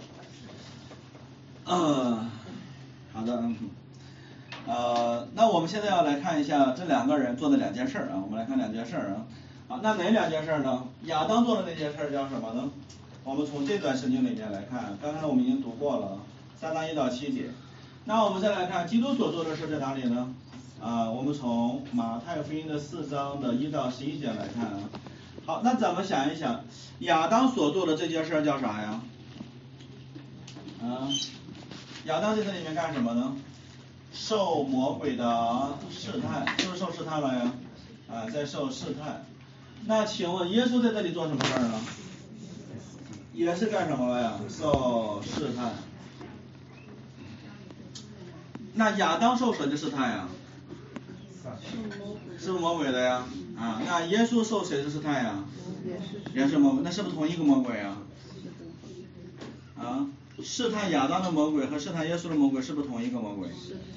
呃，好的，嗯，呃，那我们现在要来看一下这两个人做的两件事啊，我们来看两件事啊。啊，那哪两件事呢？亚当做的那件事叫什么呢？我们从这段圣经里面来看，刚才我们已经读过了，三章一到七节。那我们再来看基督所做的事在哪里呢？啊，我们从马太福音的四章的一到十一节来看啊。好，那咱们想一想，亚当所做的这件事叫啥呀？啊，亚当在这里面干什么呢？受魔鬼的试探，是不是受试探了呀？啊，在受试探。那请问耶稣在这里做什么事儿呢？也是干什么了呀？受试探。那亚当受谁的试探呀？是不是魔鬼的呀？啊，那耶稣受谁的试探呀？也是魔鬼，那是不是同一个魔鬼呀？啊，试探亚当的魔鬼和试探耶稣的魔鬼是不是同一个魔鬼？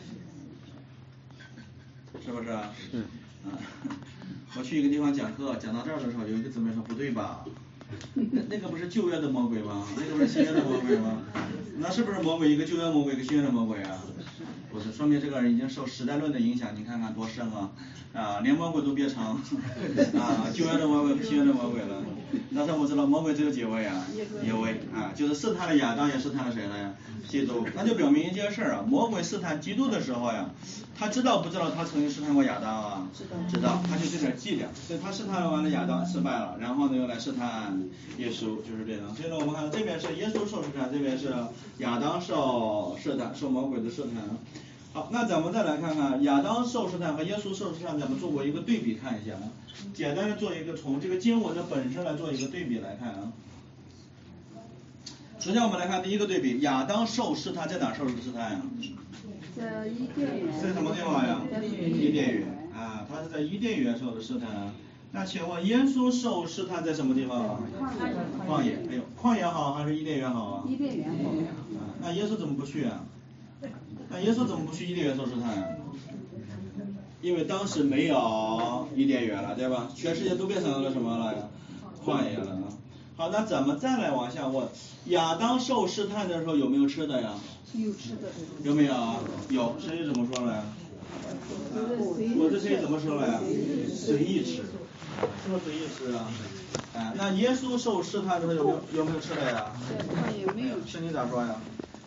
是不是？是。啊，我去一个地方讲课，讲到这儿的时候，有一个姊妹说不对吧？那那个不是旧约的魔鬼吗？那个不是新约的魔鬼吗？那是不是魔鬼一个旧约魔鬼一个新约的魔鬼啊？不是，说明这个人已经受时代论的影响，你看看多深啊！啊，连魔鬼都变成啊旧约的魔鬼和新约的魔鬼了。那他我知道魔鬼只有几位啊？一位啊，就是试探了亚当，也试探了谁了呀？基督。那就表明一件事啊，魔鬼试探基督的时候呀，他知道不知道他曾经试探过亚当啊？知道，他就这点伎俩，所以他试探完了亚当失败了，然后呢又来试探耶稣，就是这样。所以呢，我们看这边是耶稣受试探，这边是亚当受试探，受魔鬼的试探。好，那咱们再来看看亚当受试探和耶稣受试探，咱们做过一个对比看一下啊，简单的做一个从这个经文的本身来做一个对比来看啊。首先我们来看第一个对比，亚当受试探在哪受的试探呀？ 在伊甸园。 在什么地方呀？伊甸园啊，他是在伊甸园受的试探啊。那请问耶稣受试探在什么地方啊？旷野。哎呦，旷野好还是伊甸园好啊？ 伊甸园好。 啊，那耶稣怎么不去啊？那耶稣怎么不去伊甸园受试探啊？因为当时没有伊甸园了，对吧？全世界都变成了什么了呀？旷野了啊。好，那咱们再来往下问，亚当受试探的时候有没有吃的呀？ 有吃的。 有没有啊？有，圣经怎么说了呀？我这可以怎么说了呀？随意吃，是不是随意吃啊？哎，那耶稣受试探的时候有没有有没有吃的呀？ 也没有。 圣经咋说呀？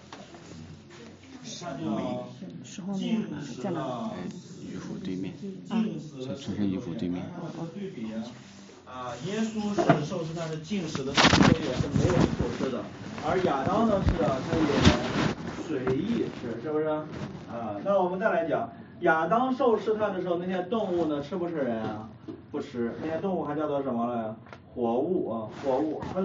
他叫禁食的渔夫对面， 禁食的在春生渔夫对面。 对比啊，啊，耶稣是受试探是禁食的，所以也是没有所吃的，而亚当呢是啊，他也随意吃，是不是？啊，那我们再来讲，亚当受试探的时候，那些动物呢吃不吃人啊？不吃，那些动物还叫做什么了呀？活物啊，活物。它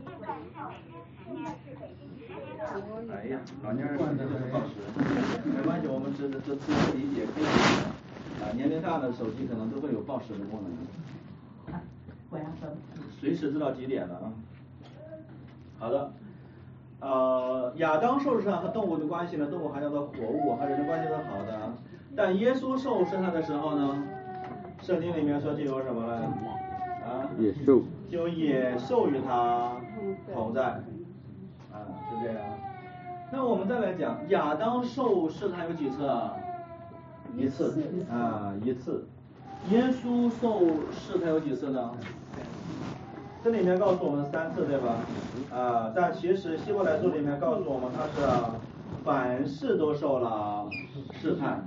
哎呀，老年人可能就是暴食，没关系，我们只只只是理解可以啊，年龄大的手机可能都会有报时的功能。随时知道几点了啊。好的，呃，亚当受试探和动物的关系呢，动物还叫做活物，和人的关系是好的。但耶稣受试探的时候呢，圣经里面说就有什么了？啊？ 野兽。 就野兽与他同在。啊，是这样。那我们再来讲，亚当受试探有几次啊？一次啊，一次。耶稣受试探有几次呢？这里面告诉我们三次，对吧？啊，但其实希伯来书里面告诉我们，他是凡事都受了试探。啊，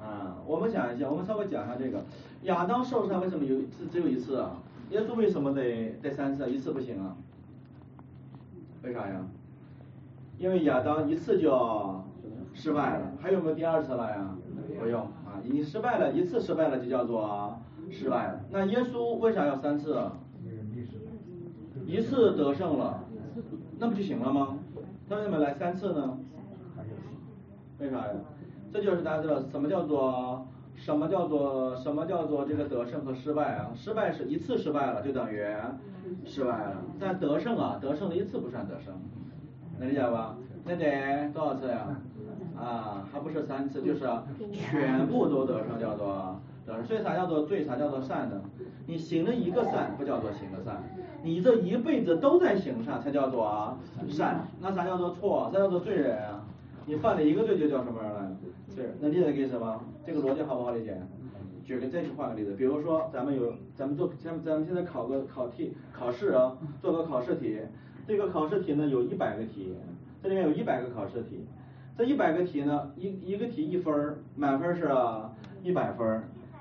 啊，我们想一下，我们稍微讲一下这个亚当受试探为什么有只只有一次啊？耶稣为什么得得三次？一次不行啊？为啥呀？因为亚当一次就失败了，还有没有第二次了呀？不用啊，已经失败了，一次失败了就叫做失败了。那耶稣为啥要三次？一次得胜了，那不就行了吗？他为什么来三次呢？为啥呀？这就是大家知道什么叫做什么叫做什么叫做这个得胜和失败啊？失败是一次失败了就等于失败了，但得胜啊，得胜的一次不算得胜，能理解吧？那得多少次呀？啊，还不是三次，就是全部都得胜叫做得胜。所以啥叫做对，啥叫做善呢？你行了一个善不叫做行了善，你这一辈子都在行善才叫做善。那啥叫做错？啥叫做罪人啊？你犯了一个罪就叫什么人了？罪。能理解这个意思吗？这个逻辑好不好理解？举个再去换个例子，比如说咱们有咱们做咱咱们现在考个考题考试啊，做个考试题，这个考试题呢有一百个题，这里面有一百个考试题，这一百个题呢一一个题一分，满分是一百分。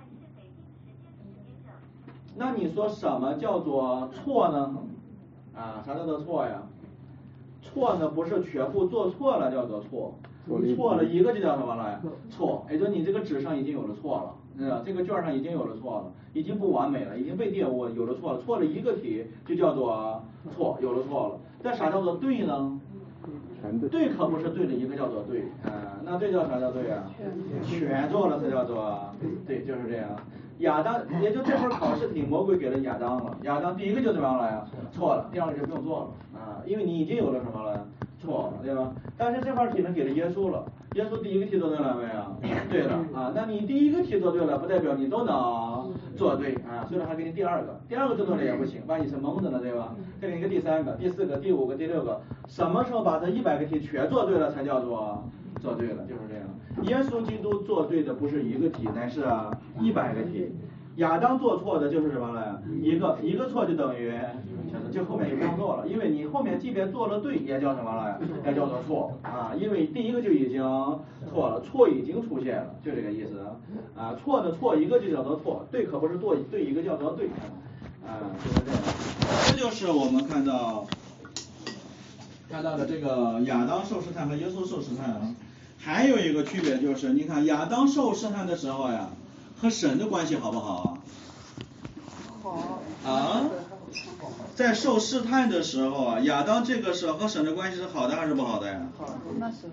那你说什么叫做错呢？啊，啥叫做错呀？错呢不是全部做错了叫做错，错了一个就叫什么了？错，也就是你这个纸上已经有了错了。嗯，这个卷上已经有了错了，已经不完美了，已经被玷污，有了错了，错了一个题就叫做错，有了错了。但啥叫做对呢？对可不是对的一个叫做对，啊、呃，那对叫啥叫对啊？全做了才叫做对，就是这样。亚当，也就这份考试题，魔鬼给了亚当了，亚当第一个就怎么样了呀？错了，第二个就不用做了啊，因为你已经有了什么了？错了，对吧？但是这份题呢给了耶稣了。耶稣第一个题做对了没有？对了啊，那你第一个题做对了，不代表你都能做对啊，所以还给你第二个，第二个做对了也不行，万一是蒙的呢，对吧？再给你个第三个、第四个、第五个、第六个，什么时候把这一百个题全做对了才叫做做对了？就是这样。耶稣基督做对的不是一个题，乃是啊一百个题。亚当做错的就是什么呢？一个一个错就等于就后面就不用做了，因为你后面即便做了对，也叫什么了？也叫做错啊，因为第一个就已经错了，错已经出现了，就这个意思啊。错的错一个就叫做错，对可不是对对一个叫做对啊，就是这样。这就是我们看到看到的这个亚当受试探和耶稣受试探啊。还有一个区别就是，你看亚当受试探的时候呀，和神的关系好不好啊？ 好。 啊？在受试探的时候啊，亚当这个时候和神的关系是好的还是不好的呀？ 好，那是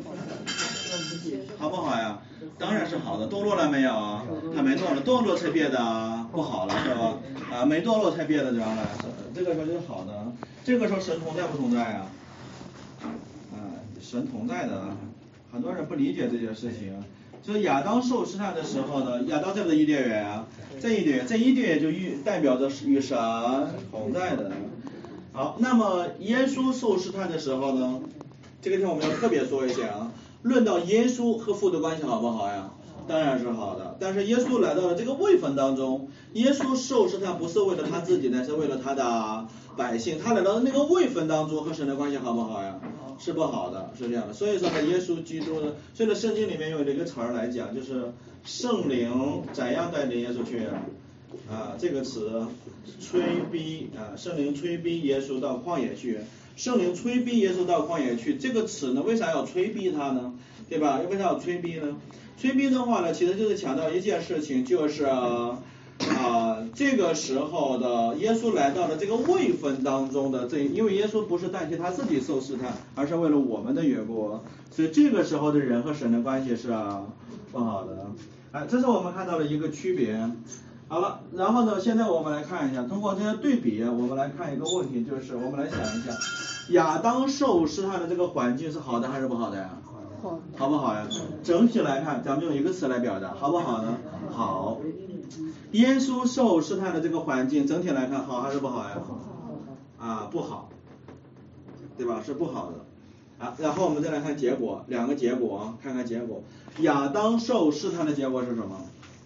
好不好呀？当然是好的。堕落了没有啊？他没堕落，堕落才变得不好了，是吧？啊，没堕落才变得怎样了？这个时候就是好的。这个时候神同在不同在啊？啊，神同在的。很多人不理解这件事情。就是亚当受试探的时候呢，亚当在不在伊甸园啊？在伊甸园，在伊甸园就与代表着与神同在的。好，那么耶稣受试探的时候呢，这个地方我们要特别说一下啊。论到耶稣和父的关系好不好呀？当然是好的。但是耶稣来到了这个位分当中，耶稣受试探不是为了他自己，乃是为了他的百姓。他来到那个位分当中，和神的关系好不好呀？是不好的，是这样的。所以说呢，耶稣基督呢，所以呢，圣经里面用这个词儿来讲，就是圣灵怎样带领耶稣去啊？这个词催逼啊，圣灵催逼耶稣到旷野去。圣灵催逼耶稣到旷野去，这个词呢，为啥要催逼他呢？对吧？为啥要催逼呢？催逼的话呢，其实就是强调一件事情，就是啊、呃，这个时候的耶稣来到了这个位分当中的这，因为耶稣不是代替他自己受试探，而是为了我们的缘故，所以这个时候的人和神的关系是啊不好的。哎，这是我们看到的一个区别。好了，然后呢，现在我们来看一下，通过这些对比，我们来看一个问题，就是我们来想一下，亚当受试探的这个环境是好的还是不好的呀？ 好。 好不好呀？整体来看，咱们用一个词来表达，好不好呢？好。耶稣受试探的这个环境，整体来看好还是不好呀？啊，不好，对吧？是不好的。啊，然后我们再来看结果，两个结果啊，看看结果。亚当受试探的结果是什么？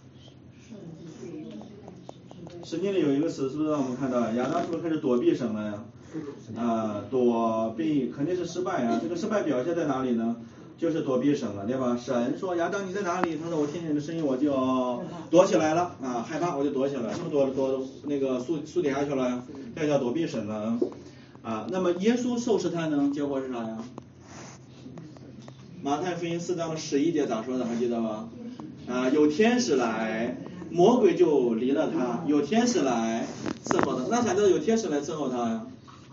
圣经里有一个词，是不是让我们看到亚当是不是开始躲避神了呀？啊，躲避肯定是失败啊。这个失败表现在哪里呢？ 就是躲避神了，对吧？神说亚当你在哪里？他说我听见你的声音我就躲起来了啊，害怕我就躲起来了，是不是躲躲那个树树底下去了呀？这叫躲避神了啊。那么耶稣受试探呢，结果是啥呀？马太福音四章的十一节咋说的？还记得吗？啊，有天使来，魔鬼就离了他；有天使来伺候他，那啥叫有天使来伺候他呀？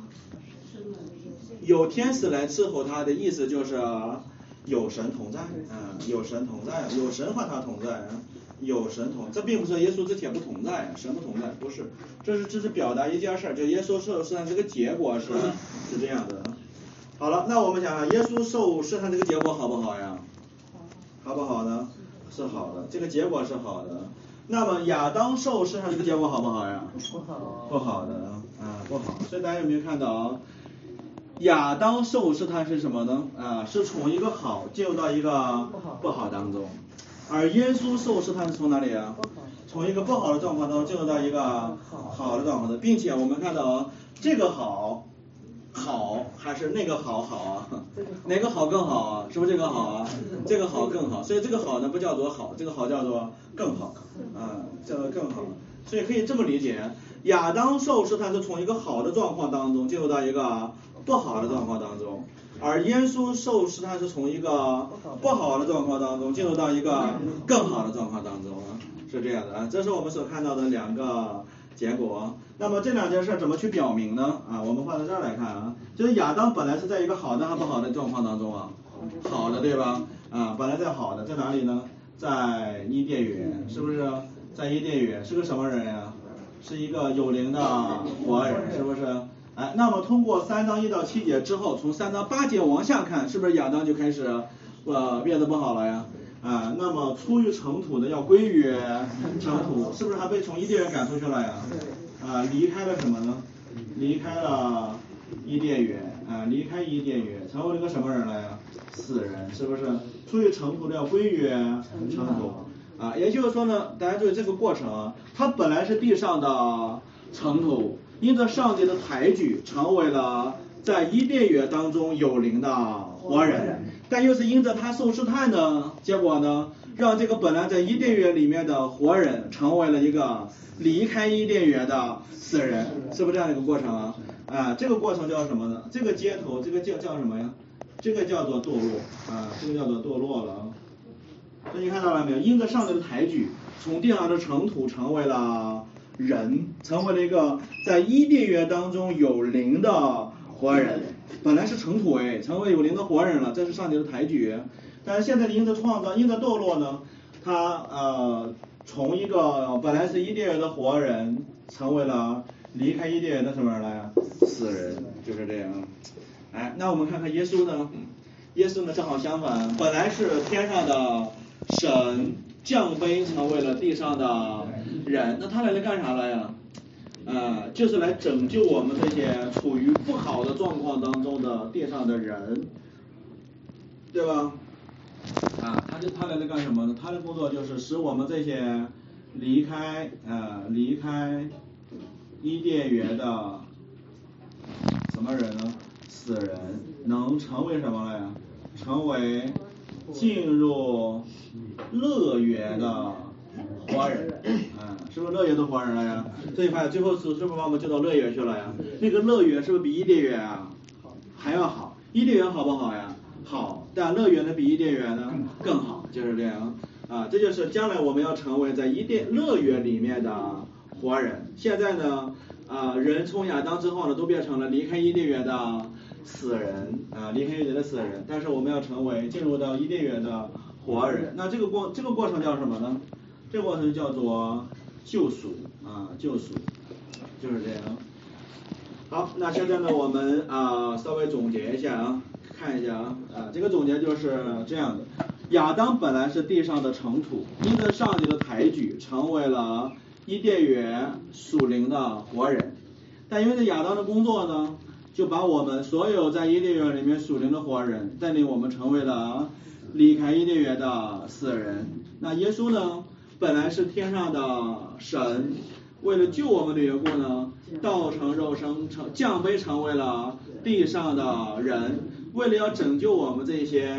有天使来伺候他的意思就是有神同在，啊、嗯，有神同在，有神和他同在，有神同，这并不是耶稣之铁不同在，神不同在，不是，这是这是表达一件事，就耶稣受试探这个结果是是这样的。好了，那我们想想，耶稣受试探这个结果好不好呀？好不好呢？是好的，这个结果是好的。那么亚当受试探这个结果好不好呀？不好，不好的啊，不好。所以大家有没有看到？亚当受试探是什么呢？啊，是从一个好进入到一个不好当中，而耶稣受试探是从哪里啊？从一个不好的状况当中进入到一个好的状况的，并且我们看到这个好好还是那个好好啊？哪个好更好啊？是不是这个好啊？这个好更好，所以这个好呢不叫做好，这个好叫做更好啊，叫做更好。所以可以这么理解，亚当受试探是从一个好的状况当中进入到一个不好的状况当中，而耶稣受试探是从一个不好的状况当中进入到一个更好的状况当中，是这样的啊。这是我们所看到的两个结果。那么这两件事怎么去表明呢？啊，我们放在这儿来看啊，就是亚当本来是在一个好的还不好的状况当中啊，好的对吧？啊，本来在好的，在哪里呢？在伊甸园，是不是？在伊甸园是个什么人呀？是一个有灵的活人，是不是？哎，那么通过三章一到七节之后，从三章八节往下看，是不是亚当就开始呃变得不好了呀？啊，那么出于尘土的要归于尘土，是不是还被从伊甸园赶出去了呀？啊，离开了什么呢？离开了伊甸园啊，离开伊甸园，成为了个什么人了呀？死人，是不是？出于尘土的要归于尘土。啊，也就是说呢，大家注意这个过程啊，它本来是地上的尘土，因着上帝的抬举，成为了在伊甸园当中有灵的活人，但又是因着他受试探呢，结果呢，让这个本来在伊甸园里面的活人，成为了一个离开伊甸园的死人，是不是这样一个过程啊？啊，这个过程叫什么呢？这个街头，这个叫叫什么呀？这个叫做堕落啊，这个叫做堕落了啊。所以你看到了没有？因着上帝的抬举，从地上的尘土成为了人，成为了一个在伊甸园当中有灵的活人。本来是尘土哎，成为有灵的活人了，这是上帝的抬举。但是现在因着创造，因着堕落呢，他呃从一个本来是伊甸园的活人，成为了离开伊甸园的什么人来啊？死人，就是这样。哎，那我们看看耶稣呢？耶稣呢正好相反，本来是天上的神降卑成为了地上的人，那他来了干啥来呀？呃，就是来拯救我们这些处于不好的状况当中的地上的人，对吧？啊，他就他来了干什么呢？他的工作就是使我们这些离开呃离开伊甸园的什么人呢？死人能成为什么了呀？成为进入乐园的活人，啊，是不是乐园的活人了呀？所以发现最后是是不是把我们救到乐园去了呀？那个乐园是不是比伊甸园啊还要好？伊甸园好不好呀？好，但乐园呢比伊甸园呢更好，就是这样啊。这就是将来我们要成为在伊甸乐园里面的活人。现在呢，啊，人从亚当之后呢，都变成了离开伊甸园的死人啊，离开伊甸园的死人。但是我们要成为进入到伊甸园的活人。那这个过这个过程叫什么呢？这个过程叫做救赎啊，救赎，就是这样。好，那现在呢，我们啊稍微总结一下啊，看一下啊，啊，这个总结就是这样的：亚当本来是地上的尘土，因着上帝的抬举，成为了伊甸园属灵的活人。但因为这亚当的工作呢，就把我们所有在伊甸园里面属灵的活人，带领我们成为了离开伊甸园的死人。那耶稣呢，本来是天上的神，为了救我们的缘故呢，道成肉身，成降卑成为了地上的人，为了要拯救我们这些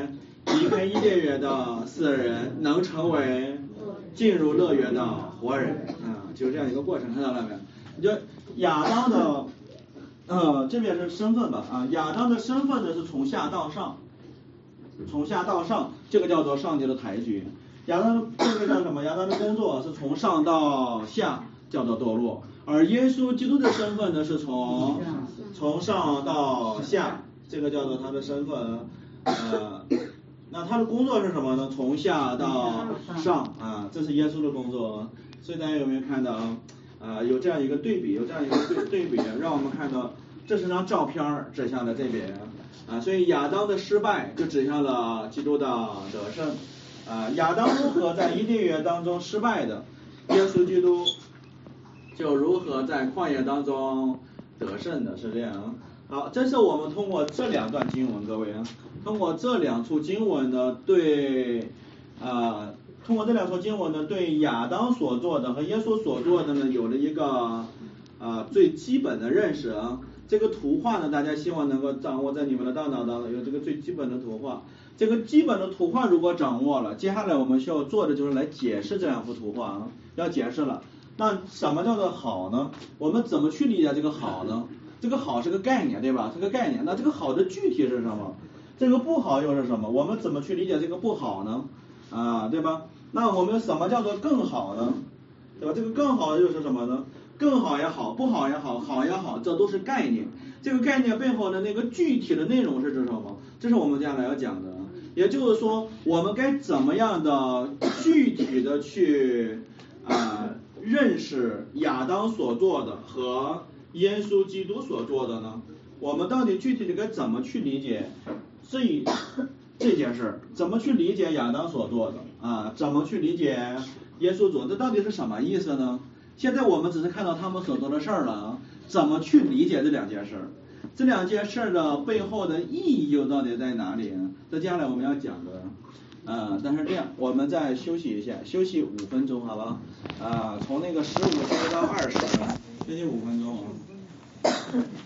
离开伊甸园的死人能成为进入乐园的活人啊，就是这样一个过程，看到了没有？你就亚当的呃这边是身份吧啊，亚当的身份呢是从下到上，从下到上，这个叫做上帝的抬举。亚当这个叫什么？亚当的工作是从上到下，叫做堕落。而耶稣基督的身份呢是从从上到下，这个叫做他的身份。呃，那他的工作是什么呢？从下到上啊，这是耶稣的工作。所以大家有没有看到啊？啊，有这样一个对比，有这样一个对对比，让我们看到这是张照片指向了这边啊，所以亚当的失败就指向了基督的得胜啊。亚当如何在伊甸园当中失败的，耶稣基督就如何在旷野当中得胜的，是这样。好，这是我们通过这两段经文，各位啊，通过这两处经文呢，对啊。通过这两处经文呢，对亚当所做的和耶稣所做的呢，有了一个呃最基本的认识啊。这个图画呢，大家希望能够掌握在你们的大脑当中，有这个最基本的图画。这个基本的图画如果掌握了，接下来我们需要做的就是来解释这两幅图画啊，要解释了。那什么叫做好呢？我们怎么去理解这个好呢？这个好是个概念，对吧？是个概念。那这个好的具体是什么？这个不好又是什么？我们怎么去理解这个不好呢？啊，对吧？那我们什么叫做更好呢？对吧？这个更好又是什么呢？更好也好，不好也好，好也好，这都是概念。这个概念背后的那个具体的内容是指什么？这是我们接下来要讲的。也就是说，我们该怎么样的具体的去啊、呃、认识亚当所做的和耶稣基督所做的呢？我们到底具体的该怎么去理解这一这件事儿？怎么去理解亚当所做的啊？怎么去理解耶稣做的？这到底是什么意思呢？现在我们只是看到他们所做的事儿了啊，怎么去理解这两件事儿？这两件事儿的背后的意义又到底在哪里？这接下来我们要讲的，啊，但是这样，我们再休息一下，休息五分钟，好吧？啊，从那个十五休息到二十，休息五分钟啊。